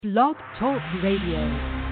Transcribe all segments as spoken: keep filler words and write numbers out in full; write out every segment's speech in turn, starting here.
Blog Talk Radio.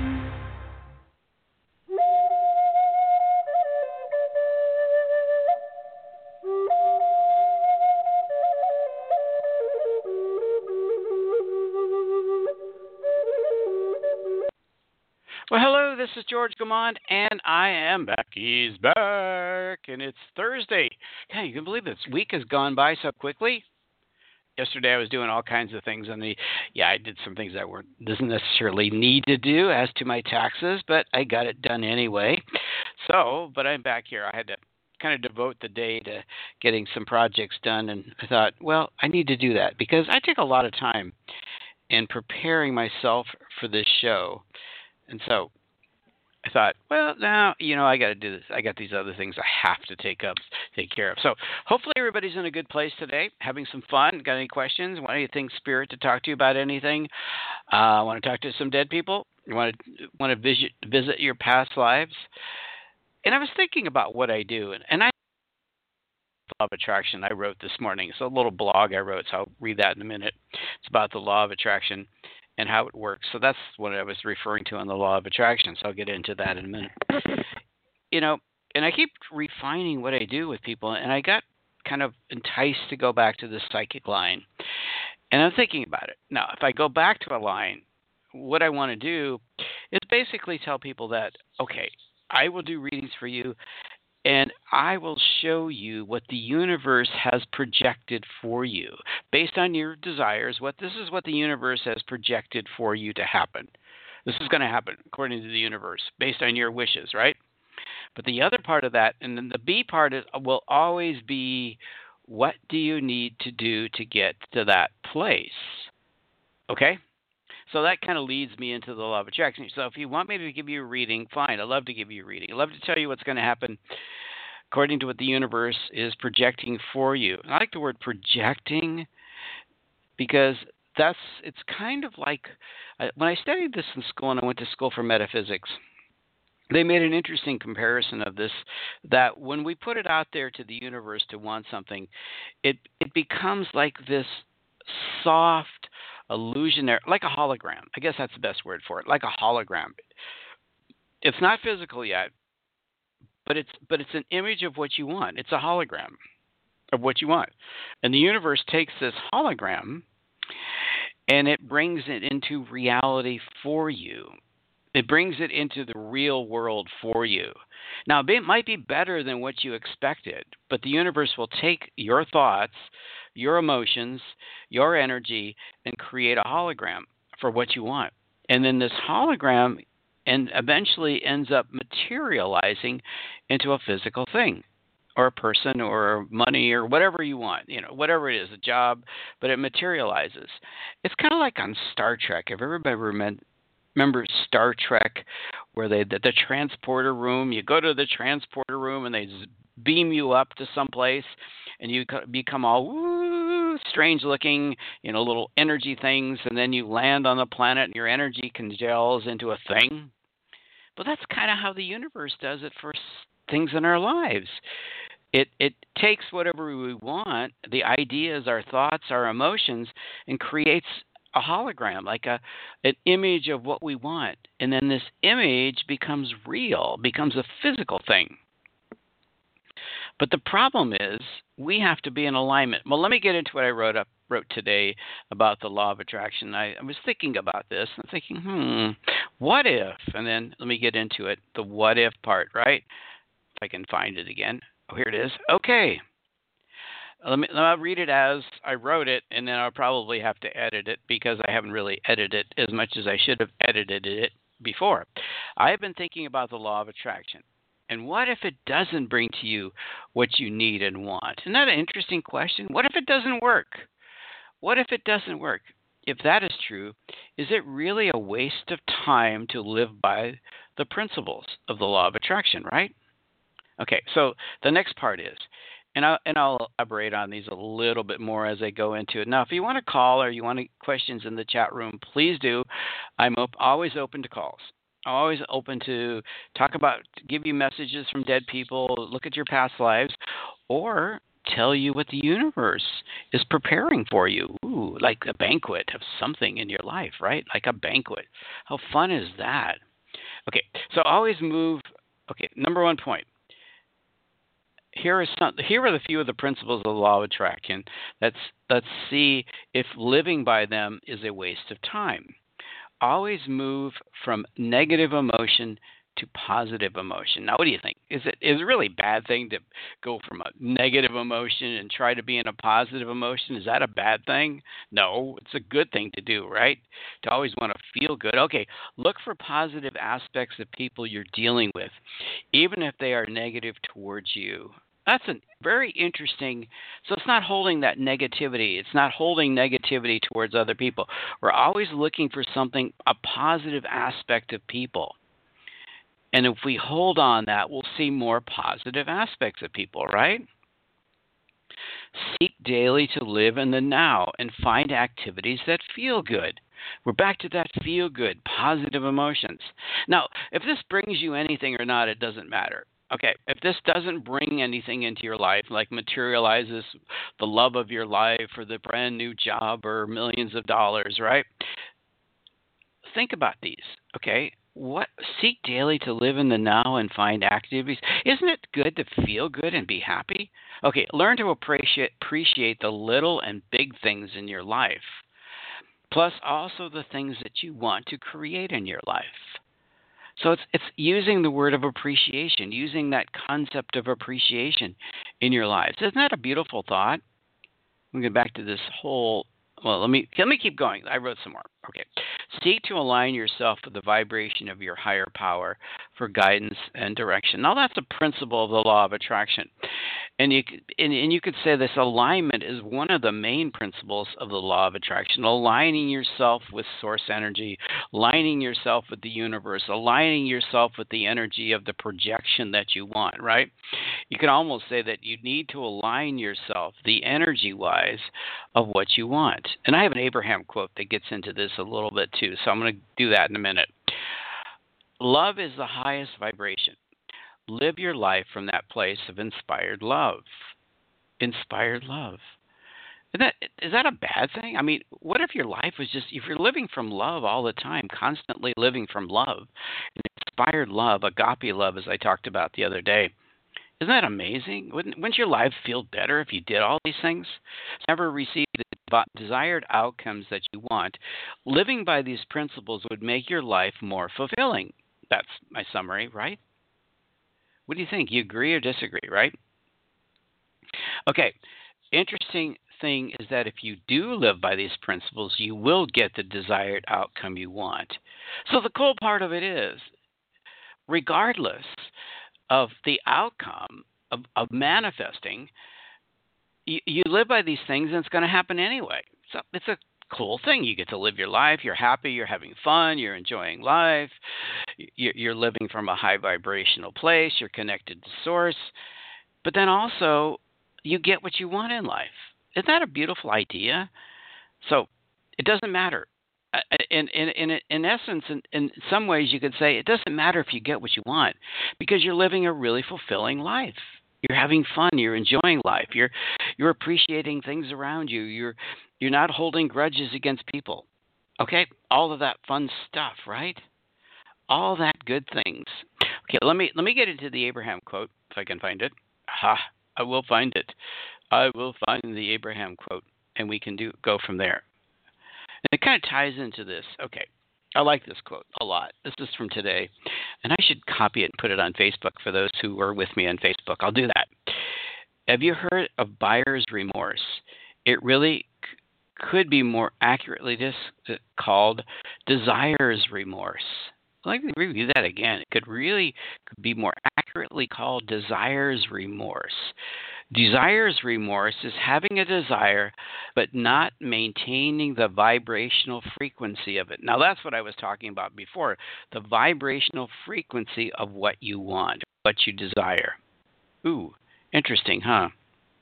Well, hello, this is George Gamond, and I am back. He's back, and it's Thursday. Yeah, you can believe this week has gone by so quickly. Yesterday I was doing all kinds of things on the, yeah, I did some things that weren't, doesn't necessarily need to do as to my taxes, but I got it done anyway. So, but I'm back here. I had to kind of devote the day to getting some projects done, and I thought, well, I need to do that because I take a lot of time in preparing myself for this show. And so I thought, well, now, you know, I got to do this. I got these other things I have to take up, take care of. So hopefully everybody's in a good place today, having some fun. Got any questions? Want anything spirit to talk to you about anything? Uh, want to talk to some dead people? You want to want to visit visit your past lives? And I was thinking about what I do, and, and I Law of Attraction I wrote this morning. It's a little blog I wrote, so I'll read that in a minute. It's about the Law of Attraction and how it works. So that's what I was referring to on the Law of Attraction. So I'll get into that in a minute. You know, and I keep refining what I do with people, and I got kind of enticed to go back to the psychic line. And I'm thinking about it. Now, if I go back to a line, what I want to do is basically tell people that, okay, I will do readings for you, and I will show you what the universe has projected for you based on your desires. What this is what the universe has projected for you to happen. This is going to happen according to the universe based on your wishes, right? But the other part of that, and then the B part is, will always be, what do you need to do to get to that place? Okay? So that kind of leads me into the Law of Attraction. So if you want me to give you a reading, fine. I'd love to give you a reading. I'd love to tell you what's going to happen according to what the universe is projecting for you. And I like the word projecting because that's it's kind of like when I studied this in school and I went to school for metaphysics, they made an interesting comparison of this, that when we put it out there to the universe to want something, it it becomes like this soft, illusionary, like a hologram. I guess that's the best word for it, like a hologram. It's not physical yet, but it's but it's an image of what you want. It's a hologram of what you want. And the universe takes this hologram and it brings it into reality for you. It brings it into the real world for you. Now, it might be better than what you expected, but the universe will take your thoughts, your emotions, your energy, and create a hologram for what you want. And then this hologram and eventually ends up materializing into a physical thing, or a person, or money, or whatever you want, you know, whatever it is, a job, but it materializes. It's kind of like on Star Trek. Have everybody remember? Remember Star Trek, where they the, the transporter room? You go to the transporter room and they beam you up to someplace, and you become all woo, strange looking, you know, little energy things, and then you land on the planet, and your energy congeals into a thing. But that's kind of how the universe does it for things in our lives. It it takes whatever we want, the ideas, our thoughts, our emotions, and creates a hologram, like a an image of what we want. And then this image becomes real, becomes a physical thing. But the problem is we have to be in alignment. Well, let me get into what I wrote up wrote today about the Law of Attraction. I, I was thinking about this and thinking, hmm, what if? And then let me get into it, the what if part, right? If I can find it again. Oh, here it is. Okay. Let me, I'll read it as I wrote it, and then I'll probably have to edit it because I haven't really edited it as much as I should have edited it before. I have been thinking about the Law of Attraction. And what if it doesn't bring to you what you need and want? Isn't that an interesting question? What if it doesn't work? What if it doesn't work? If that is true, is it really a waste of time to live by the principles of the Law of Attraction, right? Okay, so the next part is, And I'll, and I'll elaborate on these a little bit more as I go into it. Now, if you want to call or you want questions in the chat room, please do. I'm op- always open to calls. I'm always open to talk about, give you messages from dead people, look at your past lives, or tell you what the universe is preparing for you. Ooh, like a banquet of something in your life, right? Like a banquet. How fun is that? Okay, so always move. Okay, number one point. Here are some. Here are the few of the principles of the law of attraction. Let's let's see if living by them is a waste of time. Always move from negative emotion to positive emotion. Now, what do you think? Is it is it really a bad thing to go from a negative emotion and try to be in a positive emotion? Is that a bad thing? No, it's a good thing to do, right? To always want to feel good. Okay, look for positive aspects of people you're dealing with, even if they are negative towards you. That's a very interesting. So it's not holding that negativity. It's not holding negativity towards other people. We're always looking for something, a positive aspect of people. And if we hold on that, we'll see more positive aspects of people, right? Seek daily to live in the now and find activities that feel good. We're back to that feel good, positive emotions. Now, if this brings you anything or not, it doesn't matter. Okay, if this doesn't bring anything into your life, like materializes the love of your life or the brand new job or millions of dollars, right? Think about these, okay? What seek daily to live in the now and find activities. Isn't it good to feel good and be happy? Okay, learn to appreciate appreciate the little and big things in your life, plus also the things that you want to create in your life. So it's it's using the word of appreciation, using that concept of appreciation in your lives. Isn't that a beautiful thought? We'll get back to this whole. Well, let me let me keep going. I wrote some more. Okay. Seek to align yourself with the vibration of your higher power for guidance and direction. Now, that's a principle of the law of attraction. And you, and, and you could say this alignment is one of the main principles of the law of attraction, aligning yourself with source energy, aligning yourself with the universe, aligning yourself with the energy of the projection that you want, right? You can almost say that you need to align yourself, the energy-wise, of what you want. And I have an Abraham quote that gets into this a little bit too, so I'm going to do that in a minute. Love is the highest vibration. Live your life from that place of inspired love. Inspired love. Is that, is that a bad thing? I mean, what if your life was just, if you're living from love all the time, constantly living from love, inspired love, agape love, as I talked about the other day, isn't that amazing? Wouldn't, wouldn't your life feel better if you did all these things? Never receive the desired outcomes that you want. Living by these principles would make your life more fulfilling. That's my summary, right? What do you think? You agree or disagree, right? Okay. Interesting thing is that if you do live by these principles, you will get the desired outcome you want. So the cool part of it is, regardless of the outcome of, of manifesting, you, you live by these things and it's going to happen anyway. So it's a cool thing. You get to live your life. You're happy. You're having fun. You're enjoying life. You're living from a high vibrational place. You're connected to source. But then also, you get what you want in life. Isn't that a beautiful idea? So it doesn't matter. In in in in essence, in, in some ways, you could say it doesn't matter if you get what you want because you're living a really fulfilling life. You're having fun. You're enjoying life. You're you're appreciating things around you. You're you're not holding grudges against people. Okay, all of that fun stuff, right? All that good things. Okay, let me let me get into the Abraham quote if I can find it. Ha, I will find it. I will find the Abraham quote, and we can do go from there. And it kind of ties into this. Okay, I like this quote a lot. This is from today, and I should copy it and put it on Facebook for those who are with me on Facebook. I'll do that. Have you heard of buyer's remorse? It really c- could be more accurately dis- called desirer's remorse. I'd like to review that again. It could really be more accurately called desirer's remorse. Desirer's remorse is having a desire but not maintaining the vibrational frequency of it. Now, that's what I was talking about before, the vibrational frequency of what you want, what you desire. Ooh, interesting, huh?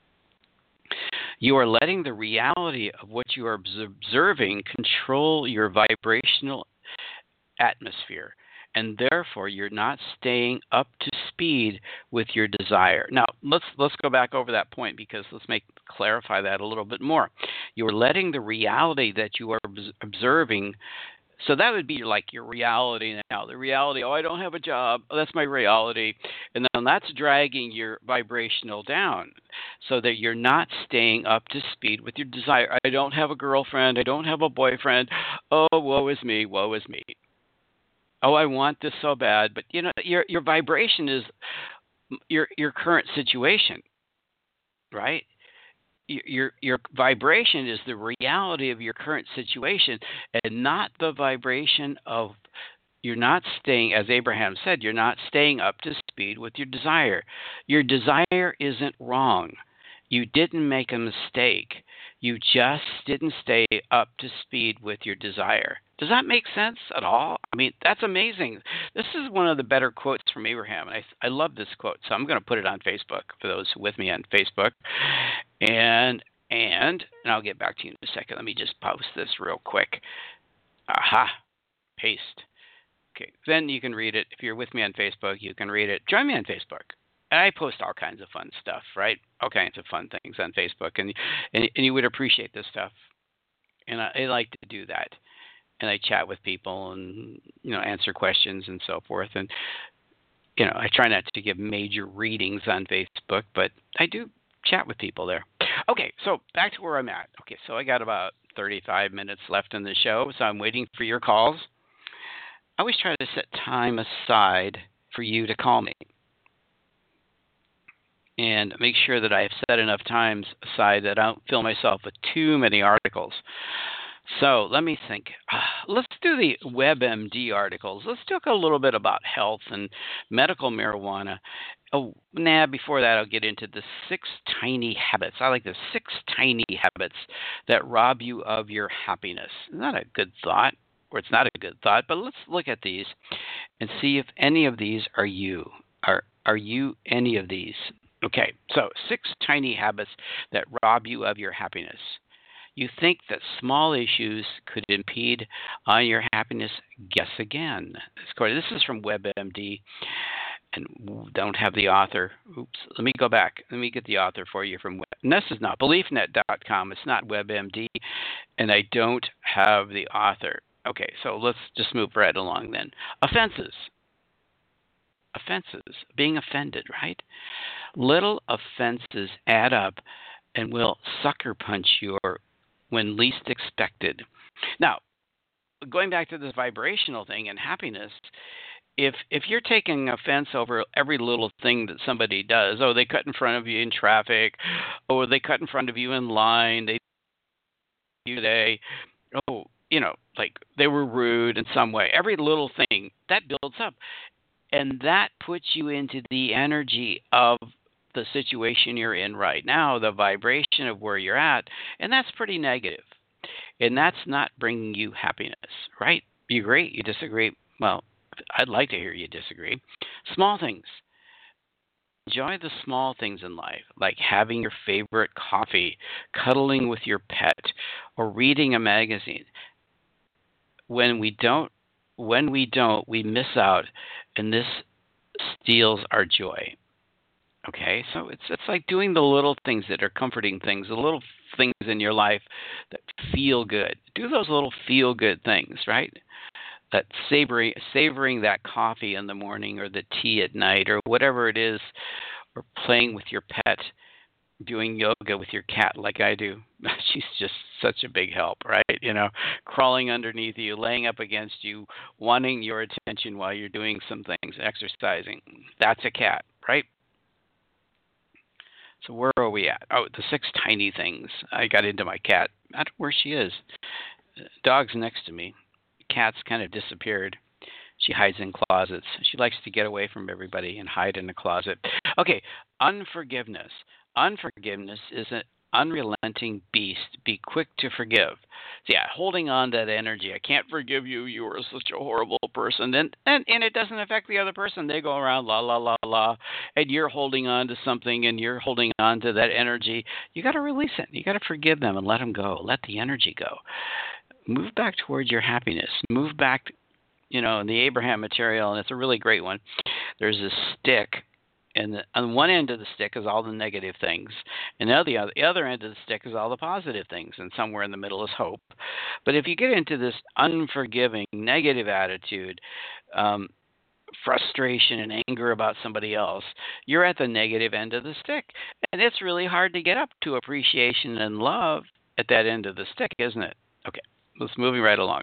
You are letting the reality of what you are observing control your vibrational atmosphere, and therefore you're not staying up to speed with your desire. Now, let's let's go back over that point because let's make clarify that a little bit more. You're letting the reality that you are observing. So that would be like your reality now. The reality, oh, I don't have a job. Oh, that's my reality. And then that's dragging your vibrational down so that you're not staying up to speed with your desire. I don't have a girlfriend. I don't have a boyfriend. Oh, woe is me. Woe is me. Oh, I want this so bad. But, you know, your your vibration is your your current situation, right? Your your vibration is the reality of your current situation and not the vibration of you're not staying, as Abraham said, you're not staying up to speed with your desire. Your desire isn't wrong. You didn't make a mistake. You just didn't stay up to speed with your desire. Does that make sense at all? I mean, that's amazing. This is one of the better quotes from Abraham. And I, I love this quote, so I'm going to put it on Facebook for those with me on Facebook. And, and, and I'll get back to you in a second. Let me just post this real quick. Aha, paste. Okay, then you can read it. If you're with me on Facebook, you can read it. Join me on Facebook. And I post all kinds of fun stuff, right? All kinds of fun things on Facebook. And, and, and you would appreciate this stuff. And I, I like to do that. And I chat with people and, you know, answer questions and so forth. And, you know, I try not to give major readings on Facebook, but I do chat with people there. Okay, so back to where I'm at. Okay, so I got about thirty-five minutes left in the show, so I'm waiting for your calls. I always try to set time aside for you to call me and make sure that I've set enough times aside that I don't fill myself with too many articles. So let me think. Uh, let's do the WebMD articles. Let's talk a little bit about health and medical marijuana. Oh, nah, before that, I'll get into the six tiny habits. I like the six tiny habits that rob you of your happiness. Not a good thought, or it's not a good thought, but let's look at these and see if any of these are you. Are, are you any of these? Okay, so six tiny habits that rob you of your happiness. You think that small issues could impede on your happiness? Guess again. This is from WebMD, and don't have the author. Oops. Let me go back. Let me get the author for you from Web. And this is not belief net dot com. It's not WebMD, and I don't have the author. Okay, so let's just move right along then. Offenses. Offenses. Being offended, right? Little offenses add up and will sucker punch your when least expected. Now, going back to this vibrational thing and happiness, if if you're taking offense over every little thing that somebody does, oh, they cut in front of you in traffic, or they cut in front of you in line, they today, oh, you know, like they were rude in some way. Every little thing, that builds up. And that puts you into the energy of the situation you're in right now, the vibration of where you're at, and that's pretty negative. And that's not bringing you happiness, right? You agree? You disagree? Well, I'd like to hear you disagree. Small things. Enjoy the small things in life, like having your favorite coffee, cuddling with your pet, or reading a magazine. When we don't, when we don't, we miss out, and this steals our joy. Okay, so it's it's like doing the little things that are comforting things, the little things in your life that feel good. Do those little feel good things, right? That savory, savoring that coffee in the morning or the tea at night or whatever it is, or playing with your pet, doing yoga with your cat like I do. She's just such a big help, right? You know, crawling underneath you, laying up against you, wanting your attention while you're doing some things, exercising. That's a cat, right? So where are we at? Oh, the six tiny things. I got into my cat. I don't know where she is. Dog's next to me. Cat's kind of disappeared. She hides in closets. She likes to get away from everybody and hide in a closet. Okay, unforgiveness. Unforgiveness is an unrelenting beast. Be quick to forgive. So yeah, holding on to that energy. I can't forgive you. You were such a horrible person. And, and and it doesn't affect the other person. They go around la, la, la, la. And you're holding on to something and you're holding on to that energy. You got to release it. You got to forgive them and let them go. Let the energy go. Move back towards your happiness. Move back, you know, in the Abraham material, and it's a really great one. There's a stick And the, on one end of the stick is all the negative things, and the other, the other end of the stick is all the positive things, and somewhere in the middle is hope. But if you get into this unforgiving, negative attitude, um, frustration and anger about somebody else, you're at the negative end of the stick. And it's really hard to get up to appreciation and love at that end of the stick, isn't it? Okay, let's moving right along.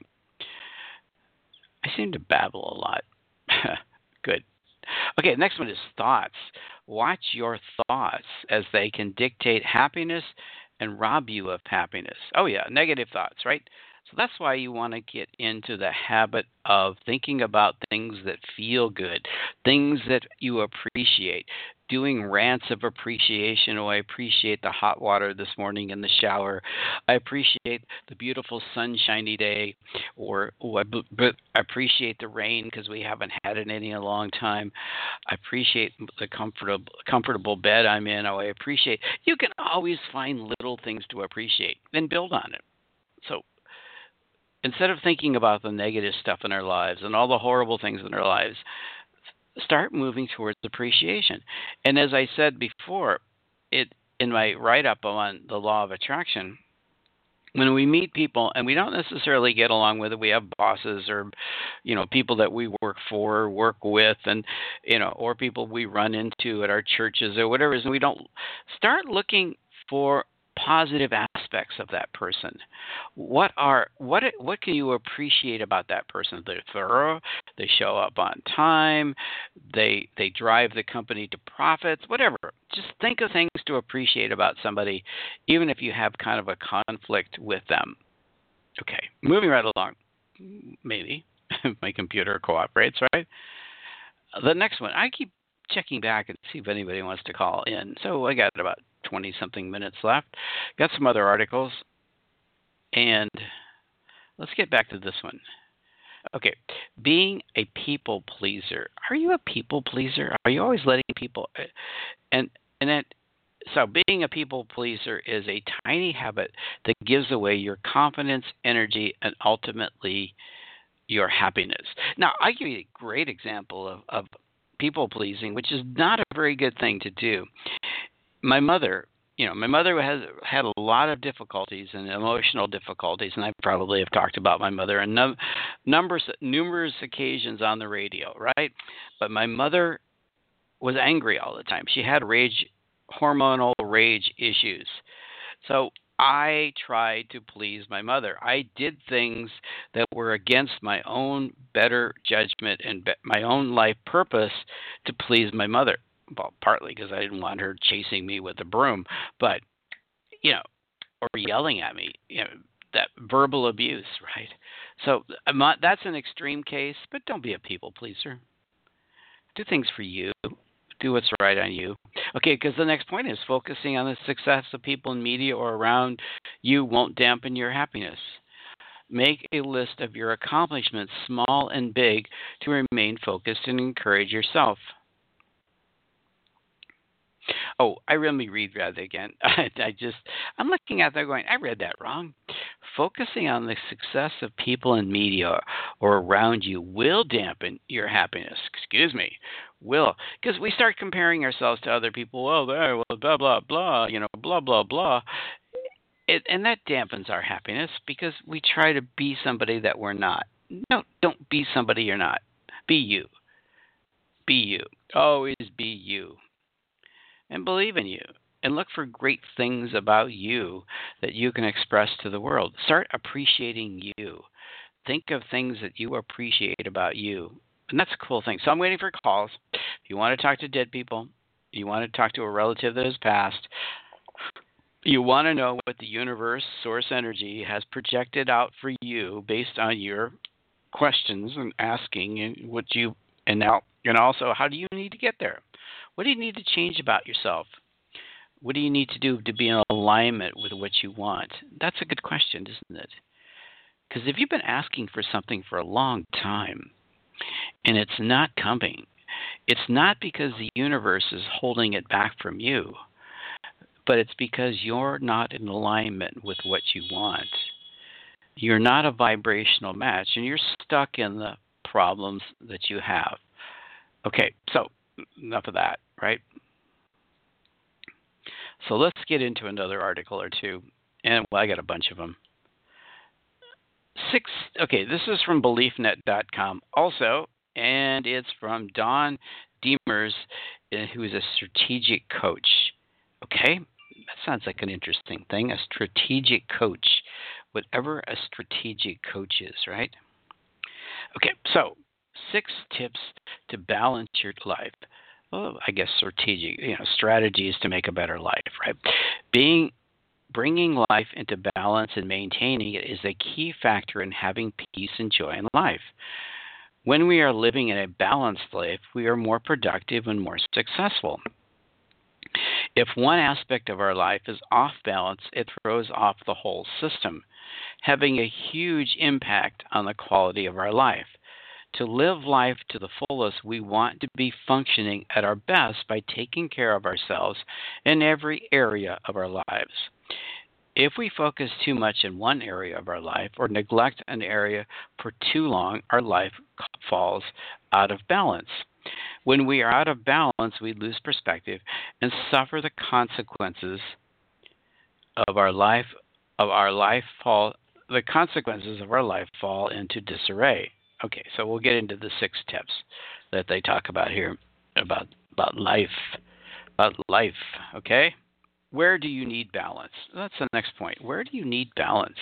I seem to babble a lot. Good. Okay, next one is thoughts. Watch your thoughts as they can dictate happiness and rob you of happiness. Oh, yeah, negative thoughts, right? So that's why you want to get into the habit of thinking about things that feel good, things that you appreciate, doing rants of appreciation. Oh, I appreciate the hot water this morning in the shower. I appreciate the beautiful sunshiny day, or oh, I b- b- appreciate the rain because we haven't had it any in a long time. I appreciate the comfortable comfortable bed I'm in. Oh, I appreciate. You can always find little things to appreciate and build on it. So instead of thinking about the negative stuff in our lives and all the horrible things in our lives, start moving towards appreciation. And as I said before, it in my write-up on the law of attraction, when we meet people and we don't necessarily get along with it, we have bosses or, you know, people that we work for, work with, and, you know, or people we run into at our churches or whatever, and we don't start looking for positive aspects of that person. What are what what can you appreciate about that person? They're thorough, they show up on time, they they drive the company to profits, whatever. Just think of things to appreciate about somebody, even if you have kind of a conflict with them. Okay, moving right along. Maybe my computer cooperates, right? The next one, I keep checking back and see if anybody wants to call in. So I got about twenty-something minutes left. Got some other articles. And let's get back to this one. Okay, being a people pleaser. Are you a people pleaser? Are you always letting people... And, and that, so being a people pleaser is a tiny habit that gives away your confidence, energy, and ultimately your happiness. Now, I give you a great example of, of people pleasing, which is not a very good thing to do. My mother, you know, my mother has had a lot of difficulties and emotional difficulties, and I probably have talked about my mother on num- numbers, numerous occasions on the radio, right? But my mother was angry all the time. She had rage, hormonal rage issues. So I tried to please my mother. I did things that were against my own better judgment and be- my own life purpose to please my mother. Well, partly because I didn't want her chasing me with a broom, but, you know, or yelling at me, you know, that verbal abuse, right? So I'm not, that's an extreme case, but don't be a people pleaser. Do things for you. Do what's right on you. Okay, because the next point is focusing on the success of people in media or around you won't dampen your happiness. Make a list of your accomplishments, small and big, to remain focused and encourage yourself. Oh, I really read that again. I just, I'm looking at that going, I read that wrong. Focusing on the success of people in media or around you will dampen your happiness. Excuse me, will. Because we start comparing ourselves to other people. Well, there, well, blah, blah, blah, you know, blah, blah, blah. It, and that dampens our happiness because we try to be somebody that we're not. No, don't be somebody you're not. Be you. Be you. Always be you. And believe in you, and look for great things about you that you can express to the world. Start appreciating you. Think of things that you appreciate about you. And that's a cool thing. So I'm waiting for calls. If you want to talk to dead people, you want to talk to a relative that has passed, you want to know what the universe, source energy, has projected out for you based on your questions and asking and what you, and now, and also, how do you need to get there? What do you need to change about yourself? What do you need to do to be in alignment with what you want? That's a good question, isn't it? Because if you've been asking for something for a long time and it's not coming, it's not because the universe is holding it back from you, but it's because you're not in alignment with what you want. You're not a vibrational match, and you're stuck in the problems that you have. Okay, so enough of that, right? So let's get into another article or two. And well, I got a bunch of them. Six. Okay, this is from belief net dot com also, and it's from Don Demers, uh, who is a strategic coach. Okay, that sounds like an interesting thing. A strategic coach, whatever a strategic coach is, right? Okay, so six tips to balance your life. Well, I guess strategic, you know, strategies to make a better life, right? Being Bringing life into balance and maintaining it is a key factor in having peace and joy in life. When we are living in a balanced life, we are more productive and more successful. If one aspect of our life is off balance, it throws off the whole system, having a huge impact on the quality of our life. To live life to the fullest, we want to be functioning at our best by taking care of ourselves in every area of our lives. If we focus too much in one area of our life or neglect an area for too long, our life falls out of balance. When we are out of balance, we lose perspective and suffer the consequences of our life of our life fall the consequences of our life fall into disarray. Okay, so we'll get into the six tips that they talk about here about about life. About life, okay? Where do you need balance? That's the next point. Where do you need balance?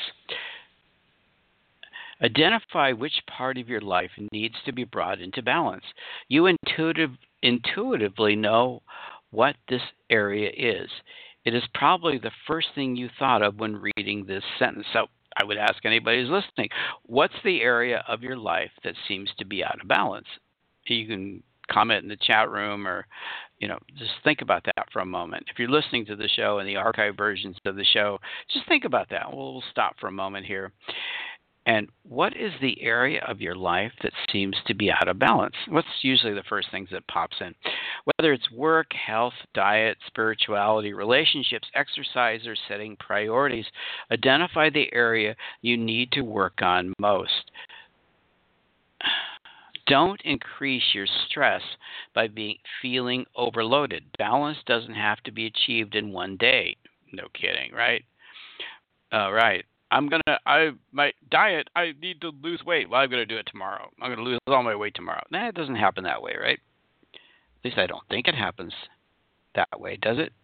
Identify which part of your life needs to be brought into balance. You intuitive, intuitively know what this area is. It is probably the first thing you thought of when reading this sentence. So I would ask anybody who's listening, what's the area of your life that seems to be out of balance? You can comment in the chat room or, you know, just think about that for a moment. If you're listening to the show and the archive versions of the show, just think about that. We'll, we'll stop for a moment here. And what is the area of your life that seems to be out of balance? What's usually the first things that pops in? Whether it's work, health, diet, spirituality, relationships, exercise, or setting priorities, identify the area you need to work on most. Don't increase your stress by being feeling overloaded. Balance doesn't have to be achieved in one day. No kidding, right? All right. I'm gonna. I my diet. I need to lose weight. Well, I'm gonna do it tomorrow. I'm gonna lose all my weight tomorrow. Nah, it doesn't happen that way, right? At least I don't think it happens that way, does it?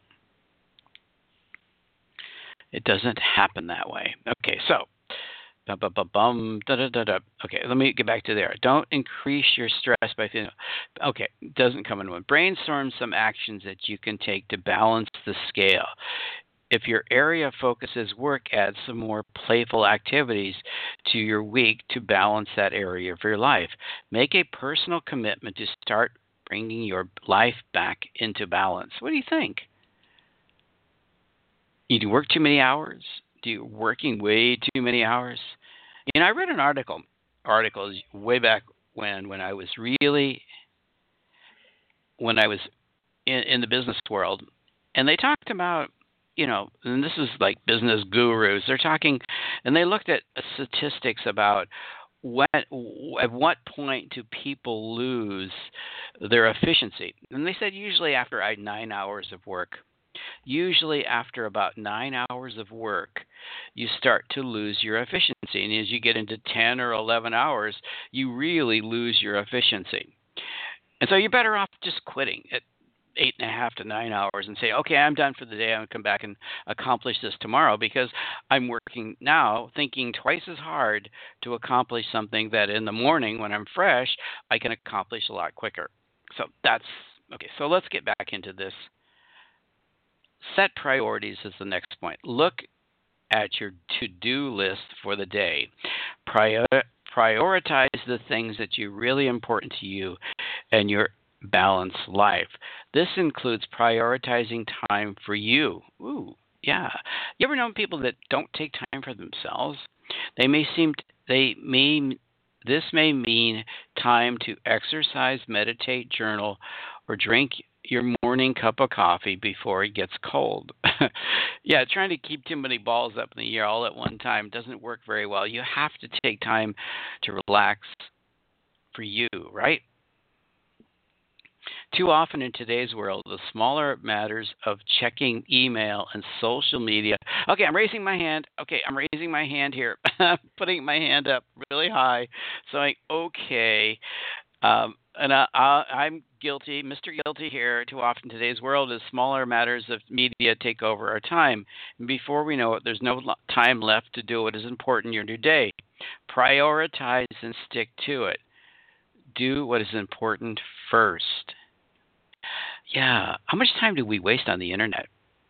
It doesn't happen that way. Okay, so. Bum, bum, bum, bum, da, da, da, da. Okay, let me get back to there. Don't increase your stress by feeling. Okay, doesn't come in one. Brainstorm some actions that you can take to balance the scale. If your area of focus is work, add some more playful activities to your week to balance that area of your life. Make a personal commitment to start bringing your life back into balance. What do you think? You do work too many hours? Do you working way too many hours? You know, I read an article articles way back when when I was really when I was in, in the business world, and they talked about, you know, and this is like business gurus. They're talking, and they looked at statistics about what at what point do people lose their efficiency, and they said usually after nine hours of work. Usually after about nine hours of work, you start to lose your efficiency. And as you get into ten or eleven hours, you really lose your efficiency. And so you're better off just quitting at eight and a half to nine hours and say, okay, I'm done for the day. I'm going to come back and accomplish this tomorrow because I'm working now thinking twice as hard to accomplish something that in the morning when I'm fresh, I can accomplish a lot quicker. So that's okay. So let's get back into this. Set priorities is the next point. Look at your to-do list for the day. Prior, prioritize the things that are really important to you and your balanced life. This includes prioritizing time for you. Ooh, yeah. You ever know people that don't take time for themselves? They may seem they may this may mean time to exercise, meditate, journal, or drink your morning cup of coffee before it gets cold. Yeah, trying to keep too many balls up in the air all at one time doesn't work very well. You have to take time to relax for you, right? Too often in today's world, the smaller matters of checking email and social media. Okay, I'm raising my hand. Okay, I'm raising my hand here. Putting my hand up really high. Saying, okay. Um, and I, I, I'm guilty, Mister Guilty here. Too often in today's world is smaller matters of media take over our time. And before we know it, there's no time left to do what is important in your new day. Prioritize and stick to it. Do what is important first. Yeah. How much time do we waste on the internet?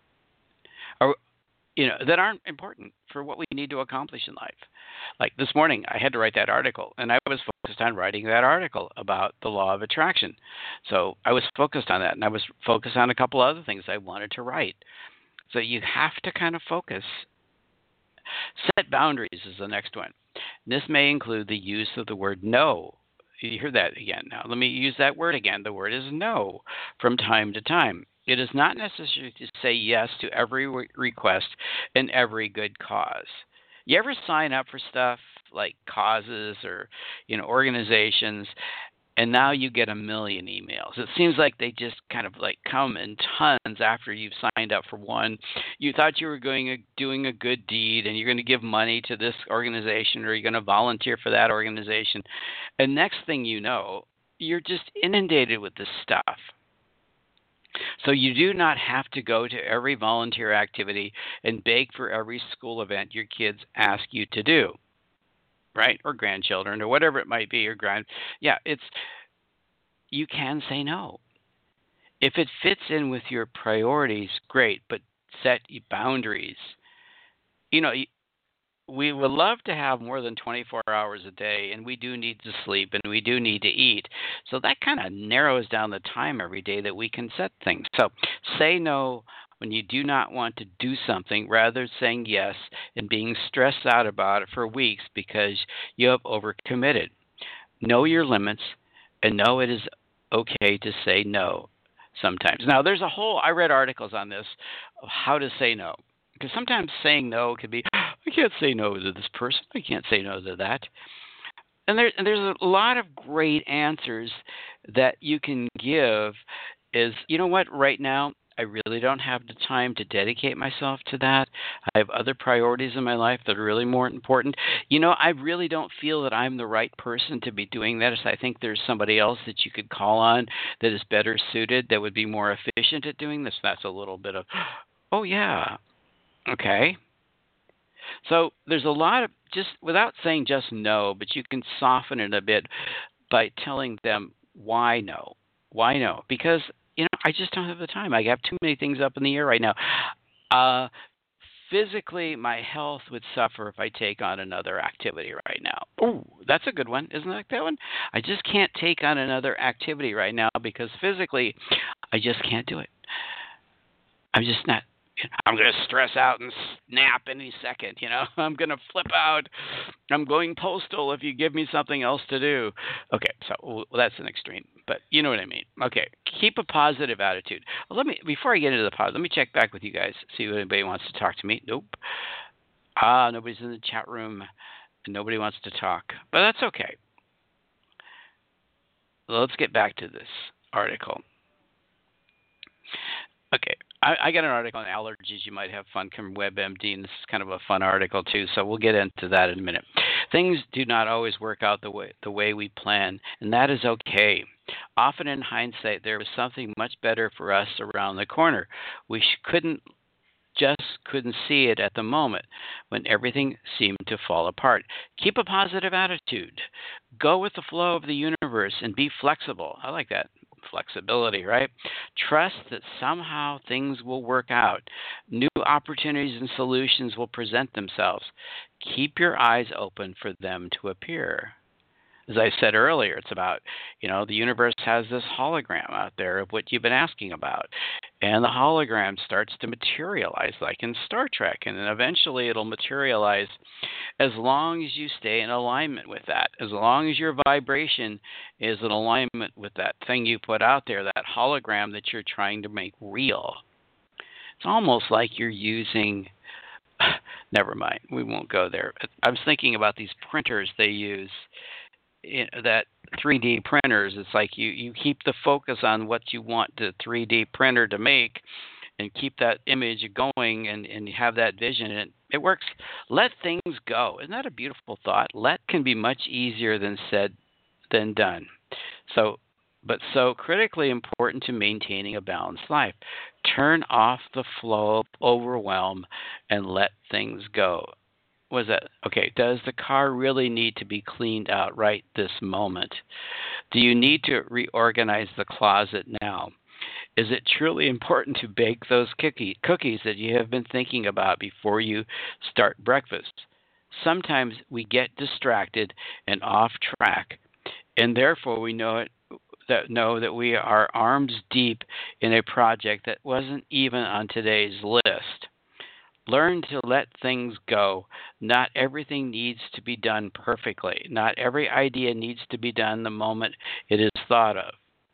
Or, you know, that aren't important for what we need to accomplish in life. Like this morning, I had to write that article, and I was focused on writing that article about the law of attraction. So I was focused on that, and I was focused on a couple other things I wanted to write. So you have to kind of focus. Set boundaries is the next one. This may include the use of the word no. You hear that again. Now, let me use that word again. The word is no from time to time. It is not necessary to say yes to every re- request and every good cause. You ever sign up for stuff like causes or, you know, organizations, and now you get a million emails? It seems like they just kind of like come in tons after you've signed up for one. You thought you were going doing a good deed, and you're going to give money to this organization, or you're going to volunteer for that organization. And next thing you know, you're just inundated with this stuff. So you do not have to go to every volunteer activity and beg for every school event your kids ask you to do, right? Or grandchildren, or whatever it might be, or grand. Yeah, it's you can say no. If it fits in with your priorities, great, but set boundaries. You know, we would love to have more than twenty-four hours a day, and we do need to sleep, and we do need to eat. So that kind of narrows down the time every day that we can set things. So say no when you do not want to do something, rather than saying yes and being stressed out about it for weeks because you have overcommitted. Know your limits, and know it is okay to say no sometimes. Now, there's a whole, I read articles on this, of how to say no. Because sometimes saying no could be, I can't say no to this person. I can't say no to that. And, there, and there's a lot of great answers that you can give is, you know what, right now, I really don't have the time to dedicate myself to that. I have other priorities in my life that are really more important. You know, I really don't feel that I'm the right person to be doing that. So I think there's somebody else that you could call on that is better suited, that would be more efficient at doing this. That's a little bit of, oh, yeah. Okay. So there's a lot of, just without saying just no, but you can soften it a bit by telling them why no. Why no? Because, you know, I just don't have the time. I have too many things up in the air right now. Uh, physically, my health would suffer if I take on another activity right now. Oh, that's a good one. Isn't that that one? I just can't take on another activity right now because physically I just can't do it. I'm just not. I'm going to stress out and snap any second, you know. I'm going to flip out. I'm going postal if you give me something else to do. Okay, so well, that's an extreme, but you know what I mean. Okay, keep a positive attitude. Well, let me before I get into the pod, let me check back with you guys, see if anybody wants to talk to me. Nope. Ah, nobody's in the chat room, and nobody wants to talk, but that's okay. Let's get back to this article. Okay, I, I got an article on allergies you might have fun from WebMD, and this is kind of a fun article too, so we'll get into that in a minute. Things do not always work out the way the way we plan, and that is okay. Often in hindsight, there was something much better for us around the corner. We sh- couldn't just couldn't see it at the moment when everything seemed to fall apart. Keep a positive attitude. Go with the flow of the universe and be flexible. I like that. Flexibility, right? Trust that somehow things will work out. New opportunities and solutions will present themselves. Keep your eyes open for them to appear. As I said earlier, it's about, you know, the universe has this hologram out there of what you've been asking about. And the hologram starts to materialize like in Star Trek. And then eventually it'll materialize as long as you stay in alignment with that. As long as your vibration is in alignment with that thing you put out there, that hologram that you're trying to make real. It's almost like you're using... Never mind. We won't go there. I was thinking about these printers they use. That three D printers. It's like you, you keep the focus on what you want the three D printer to make and keep that image going and, and you have that vision. And it works. Let things go. Isn't that a beautiful thought? Let can be much easier than said than done. So, but so critically important to maintaining a balanced life. Turn off the flow of overwhelm and let things go. Was that okay? Does the car really need to be cleaned out right this moment? Do you need to reorganize the closet now? Is it truly important to bake those cookie, cookies that you have been thinking about before you start breakfast? Sometimes we get distracted and off track, and therefore we know it. That know that we are arms deep in a project that wasn't even on today's list. Learn to let things go. Not everything needs to be done perfectly. Not every idea needs to be done the moment it is thought of.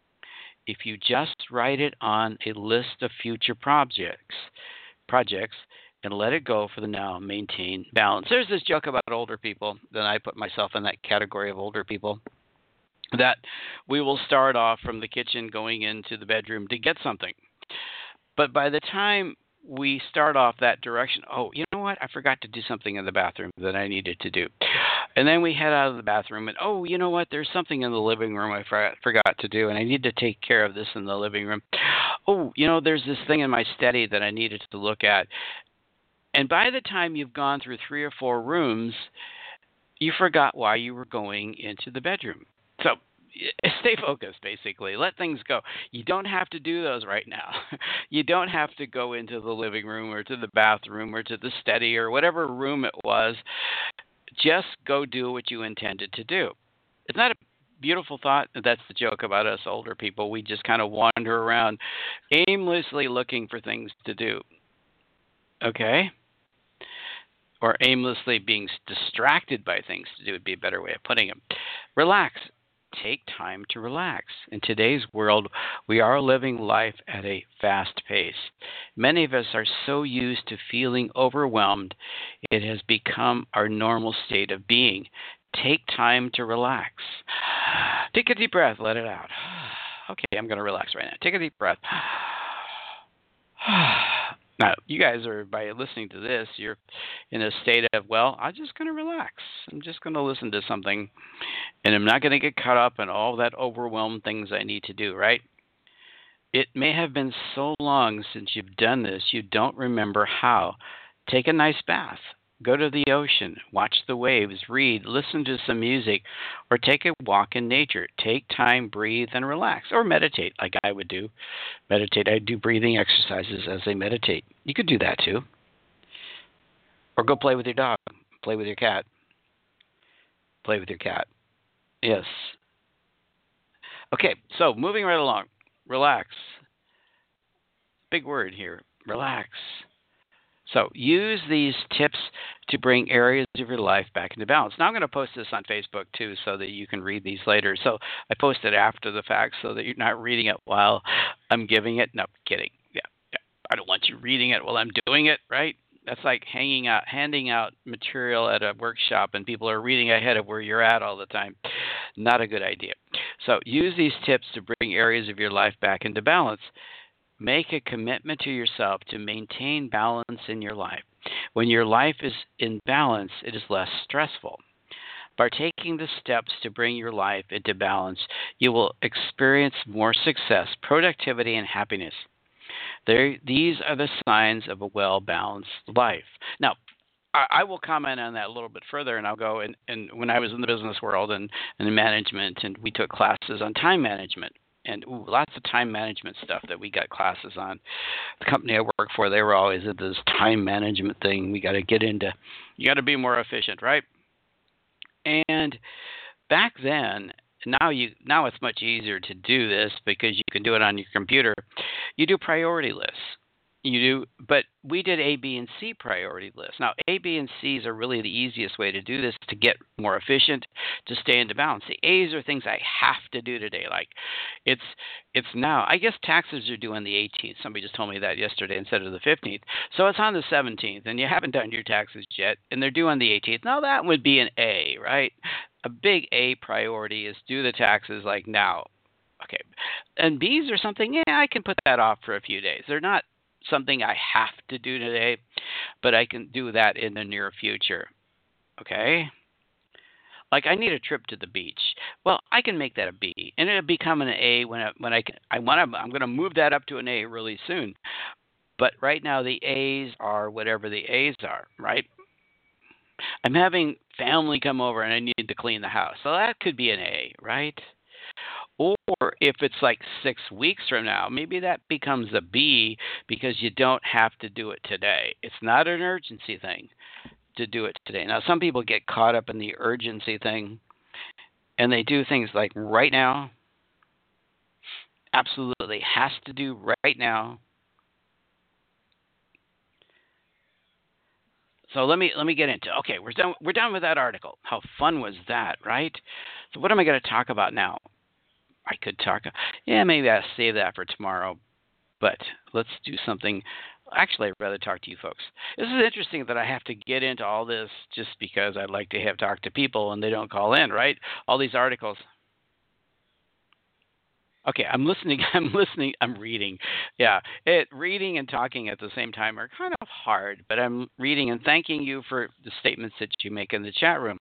If you just write it on a list of future projects, projects, and let it go for the now, maintain balance. There's this joke about older people, then I put myself in that category of older people, that we will start off from the kitchen going into the bedroom to get something. But by the time we start off that direction, oh, you know what? I forgot to do something in the bathroom that I needed to do. And then we head out of the bathroom and, oh, you know what? There's something in the living room I for- forgot to do, and I need to take care of this in the living room. Oh, you know, there's this thing in my study that I needed to look at. And by the time you've gone through three or four rooms, you forgot why you were going into the bedroom. So stay focused, basically. Let things go. You don't have to do those right now. You don't have to go into the living room or to the bathroom or to the study or whatever room it was. Just go do what you intended to do. Isn't that a beautiful thought? That's the joke about us older people. We just kind of wander around aimlessly looking for things to do. Okay? Or aimlessly being distracted by things to do would be a better way of putting it. Relax. Take time to relax. In today's world, we are living life at a fast pace. Many of us are so used to feeling overwhelmed, it has become our normal state of being. Take time to relax. Take a deep breath, let it out. Okay, I'm going to relax right now. Take a deep breath. Now, you guys are, by listening to this, you're in a state of, well, I'm just going to relax. I'm just going to listen to something, and I'm not going to get caught up in all that overwhelmed things I need to do, right? It may have been so long since you've done this, you don't remember how. Take a nice bath. Go to the ocean. Watch the waves. Read. Listen to some music. Or take a walk in nature. Take time, breathe, and relax. Or meditate, like I would do. Meditate. I do breathing exercises as I meditate. You could do that, too. Or go play with your dog. Play with your cat. Play with your cat. Yes. Okay, so moving right along. Relax. Big word here. Relax. So use these tips to bring areas of your life back into balance. Now I'm going to post this on Facebook too so that you can read these later. So I post it after the fact so that you're not reading it while I'm giving it. No, kidding. Yeah, yeah. I don't want you reading it while I'm doing it, right? That's like hanging out, handing out material at a workshop and people are reading ahead of where you're at all the time. Not a good idea. So use these tips to bring areas of your life back into balance. Make a commitment to yourself to maintain balance in your life. When your life is in balance, it is less stressful. By taking the steps to bring your life into balance, you will experience more success, productivity, and happiness. There, these are the signs of a well-balanced life. Now, I, I will comment on that a little bit further, and I'll go, and, and when I was in the business world and, and in management, and we took classes on time management, and ooh, lots of time management stuff that we got classes on. The company I work for, they were always at this time management thing. We got to get into, you got to be more efficient, right? And back then, now you now it's much easier to do this because you can do it on your computer. You do priority lists. You do, but we did A, B, and C priority lists. Now, A, B, and C's are really the easiest way to do this to get more efficient, to stay into balance. The A's are things I have to do today. Like, it's it's now. I guess taxes are due on the eighteenth. Somebody just told me that yesterday instead of the fifteenth. So it's on the seventeenth, and you haven't done your taxes yet, and they're due on the eighteenth. Now, that would be an A, right? a big A priority is do the taxes like now. Okay. And B's are something, yeah, I can put that off for a few days. They're not something I have to do today, but I can do that in the near future. Okay? Like I need a trip to the beach. Well, I can make that a B, and it'll become an A when I, when I can. I want to. I'm going to move that up to an A really soon. But right now the A's are whatever the A's are, right? I'm having family come over and I need to clean the house, so that could be an A, right? Or if it's like six weeks from now, maybe that becomes a B because you don't have to do it today. It's not an urgency thing to do it today. Now, some people get caught up in the urgency thing, and they do things like right now, absolutely has to do right now. So let me let me get into. Okay, we're done. We're done with that article. How fun was that, right? So what am I going to talk about now? I could talk. Yeah, maybe I'll save that for tomorrow. But let's do something. Actually, I'd rather talk to you folks. This is interesting that I have to get into all this just because I'd like to have talk to people and they don't call in, right? All these articles. Okay, I'm listening. I'm listening. I'm reading. Yeah, it reading and talking at the same time are kind of hard, but I'm reading and thanking you for the statements that you make in the chat room.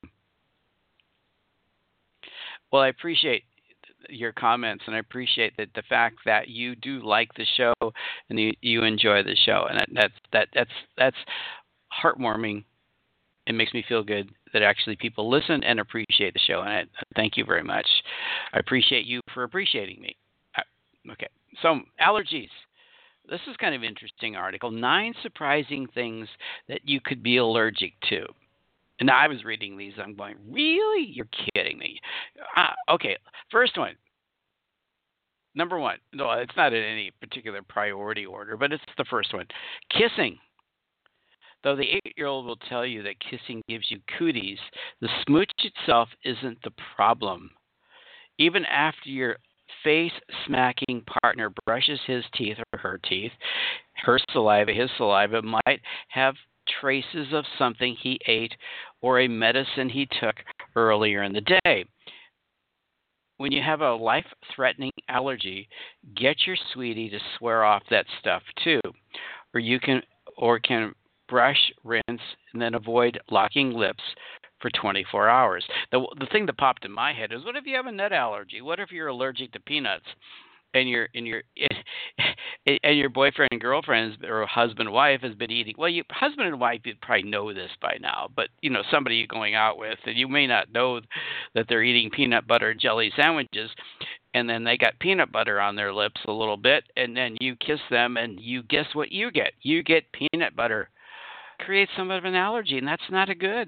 Well, I appreciate your comments, and I appreciate that the fact that you do like the show and you, you enjoy the show, and that, that's that that's that's heartwarming. It makes me feel good that actually people listen and appreciate the show, and I thank you very much. I appreciate you for appreciating me. Okay, so allergies. This is kind of an interesting article. Nine surprising things that you could be allergic to. And I was reading these. I'm going, really? You're kidding me. Uh, okay, first one. Number one. No, it's not in any particular priority order, but it's the first one. Kissing. Though the eight-year-old will tell you that kissing gives you cooties, the smooch itself isn't the problem. Even after your face-smacking partner brushes his teeth or her teeth, her saliva, his saliva might have traces of something he ate or a medicine he took earlier in the day. When you have a life-threatening allergy, get your sweetie to swear off that stuff too, or you can or can brush, rinse, and then avoid locking lips for twenty-four hours. The the thing that popped in my head is, what if you have a nut allergy? What if you're allergic to peanuts? And your and your and your boyfriend and girlfriend or husband wife has been eating. Well, you husband and wife, you probably know this by now, but you know somebody you're going out with, and you may not know that they're eating peanut butter and jelly sandwiches, and then they got peanut butter on their lips a little bit, and then you kiss them, and you guess what you get? You get peanut butter. Creates some of an allergy, and that's not a good,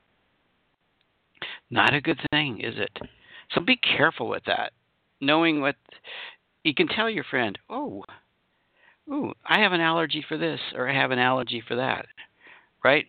not a good thing, is it? So be careful with that. Knowing what. You can tell your friend, oh, ooh, I have an allergy for this, or I have an allergy for that, right?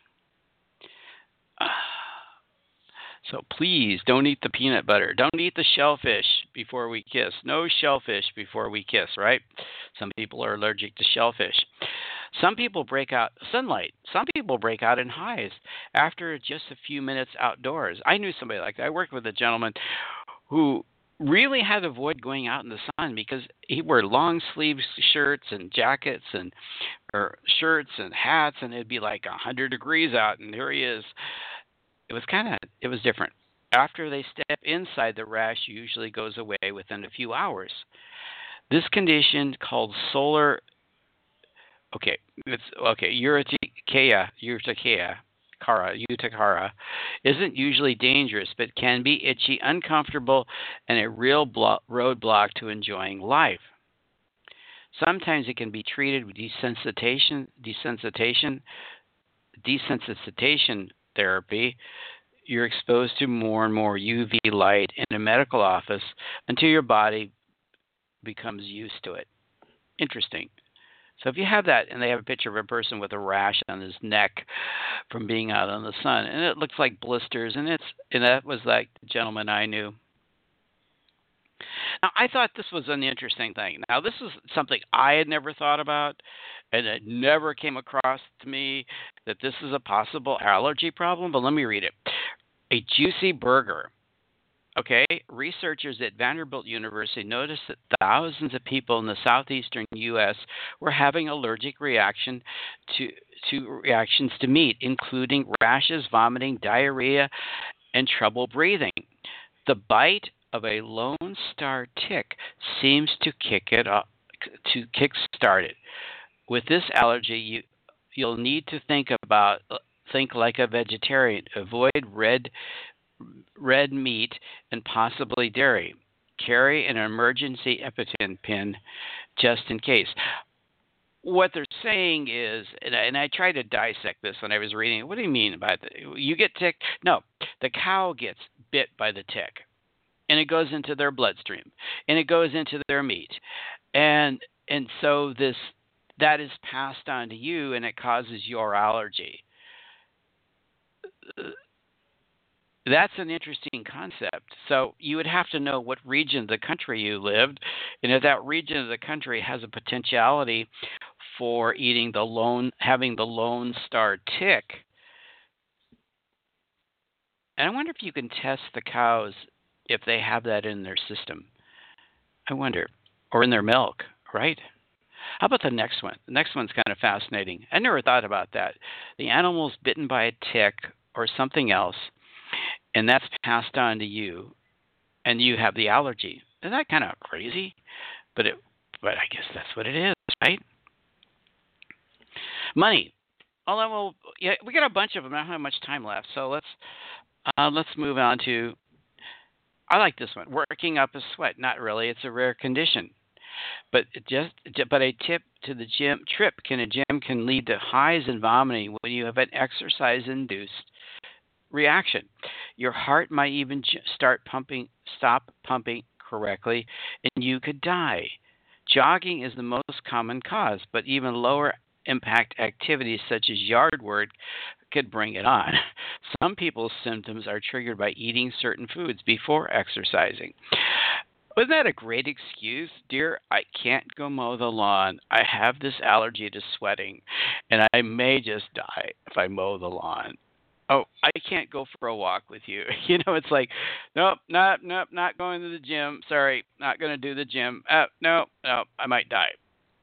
Uh, so please don't eat the peanut butter. Don't eat the shellfish before we kiss. No shellfish before we kiss, right? Some people are allergic to shellfish. Some people break out sunlight. Some people break out in hives after just a few minutes outdoors. I knew somebody like that. I worked with a gentleman who really had to avoid going out in the sun because he wore long sleeve shirts and jackets and or shirts and hats, and it'd be like a hundred degrees out, and here he is. It was kind of it was different. After they step inside, the rash usually goes away within a few hours. This condition called solar okay it's okay urticaria urticaria Kara, urticaria, isn't usually dangerous, but can be itchy, uncomfortable, and a real blo- roadblock to enjoying life. Sometimes it can be treated with desensitization, desensitization, desensitization therapy. You're exposed to more and more U V light in a medical office until your body becomes used to it. Interesting. So if you have that, and they have a picture of a person with a rash on his neck from being out in the sun, and it looks like blisters, and it's and that was like the gentleman I knew. Now, I thought this was an interesting thing. Now, this is something I had never thought about, and it never came across to me that this is a possible allergy problem, but let me read it. A juicy burger. Okay, researchers at Vanderbilt University noticed that thousands of people in the southeastern U S were having allergic reaction to to reactions to meat, including rashes, vomiting, diarrhea, and trouble breathing. The bite of a Lone Star tick seems to kick it up, to kickstart it. With this allergy, you you'll need to think about think like a vegetarian. Avoid red red meat and possibly dairy. Carry an emergency EpiPen pin just in case. What they're saying is, and I, and I tried to dissect this when I was reading it. What do you mean by that? You get tick? No, the cow gets bit by the tick, and it goes into their bloodstream, and it goes into their meat, and and so this that is passed on to you, and it causes your allergy. That's an interesting concept. So you would have to know what region of the country you lived, and if that region of the country has a potentiality for eating the lone, having the Lone Star tick. And I wonder if you can test the cows if they have that in their system. I wonder, or in their milk, right? How about the next one? The next one's kind of fascinating. I never thought about that. The animal's bitten by a tick or something else, and that's passed on to you, and you have the allergy. Isn't that kind of crazy? But it, but I guess that's what it is, right? Money. Although, well, yeah, we got a bunch of them. I don't have much time left, so let's uh, let's move on to. I like this one. Working up a sweat. Not really. It's a rare condition, but it just but a tip to the gym trip can a gym can lead to highs and vomiting when you have an exercise-induced reaction. Your heart might even start pumping, stop pumping correctly, and you could die. Jogging is the most common cause, but even lower impact activities such as yard work could bring it on. Some people's symptoms are triggered by eating certain foods before exercising. Wasn't that a great excuse? Dear, I can't go mow the lawn. I have this allergy to sweating, and I may just die if I mow the lawn. Oh, I can't go for a walk with you. You know, it's like, nope, nope, nope, not going to the gym. Sorry, not going to do the gym. Uh, no, no, I might die.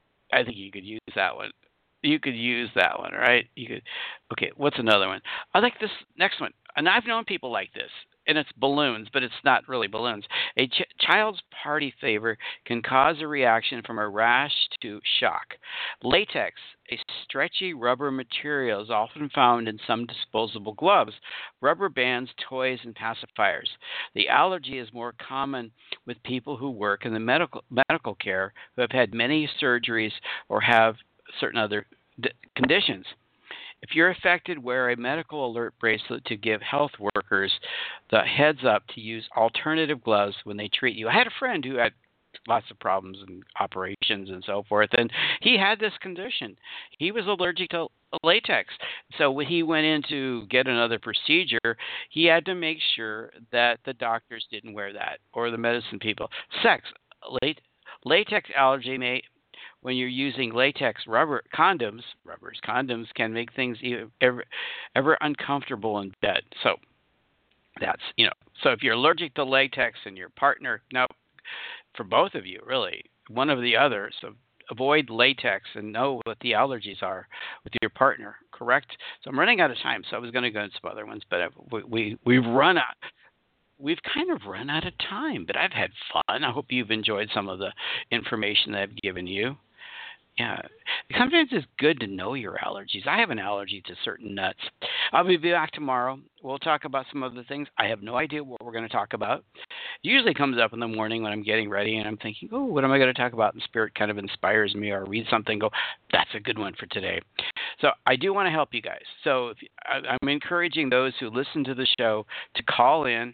I think you could use that one. You could use that one, right? You could. Okay, what's another one? I like this next one. And I've known people like this, and it's balloons, but it's not really balloons. A ch- child's party favor can cause a reaction from a rash to shock. Latex, a stretchy rubber material, is often found in some disposable gloves, rubber bands, toys, and pacifiers. The allergy is more common with people who work in the medical medical care, who have had many surgeries or have certain other d- conditions. If you're affected, wear a medical alert bracelet to give health workers the heads up to use alternative gloves when they treat you. I had a friend who had lots of problems and operations and so forth, and he had this condition. He was allergic to latex. So when he went in to get another procedure, he had to make sure that the doctors didn't wear that, or the medicine people. Sex. Late, latex allergy may... When you're using latex rubber condoms, rubbers condoms can make things ever, ever uncomfortable in bed. So that's, you know, so if you're allergic to latex and your partner, no, for both of you, really, one of the other. So avoid latex and know what the allergies are with your partner, correct? So I'm running out of time, so I was going to go into some other ones, but I've, we, we, we've run out. We've kind of run out of time, but I've had fun. I hope you've enjoyed some of the information that I've given you. Yeah, sometimes it's good to know your allergies. I have an allergy to certain nuts. I'll be back tomorrow. We'll talk about some other things. I have no idea what we're going to talk about. It usually comes up in the morning when I'm getting ready and I'm thinking, oh, what am I going to talk about? And Spirit kind of inspires me, or read something and go, that's a good one for today. So I do want to help you guys. So if, I, I'm encouraging those who listen to the show to call in,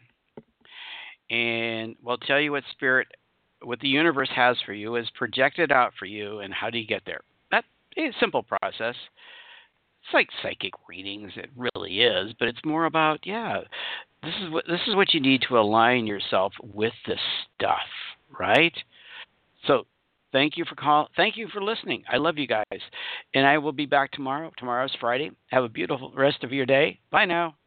and we'll tell you what Spirit, what the universe has for you, is projected out for you, and how do you get there? That is a simple process. It's like psychic readings, it really is, but it's more about, yeah, this is what this is what you need to align yourself with this stuff, right? So thank you for call thank you for listening. I love you guys. And I will be back tomorrow. Tomorrow's Friday. Have a beautiful rest of your day. Bye now.